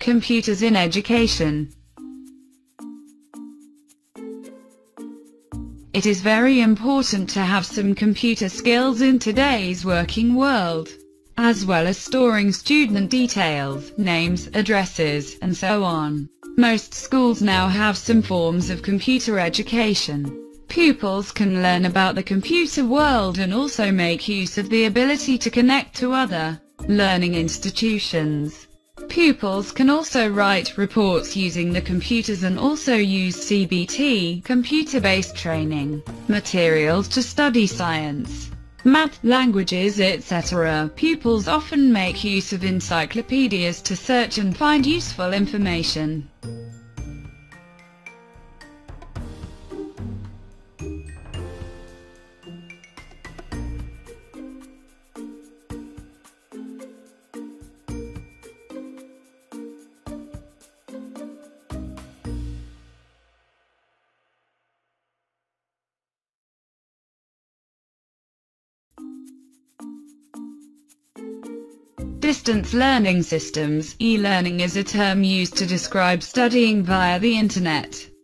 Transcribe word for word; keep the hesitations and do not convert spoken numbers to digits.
Computers in education. It is very important to have some computer skills in today's working world, as well as storing student details, names, addresses, and so on. Most schools now have some forms of computer education. Pupils can learn about the computer world and also make use of the ability to connect to other learning institutions. Pupils can also write reports using the computers and also use C B T, computer-based training, materials to study science, math, languages, et cetera. Pupils often make use of encyclopedias to search and find useful information. Distance learning systems. E-learning is a term used to describe studying via the Internet.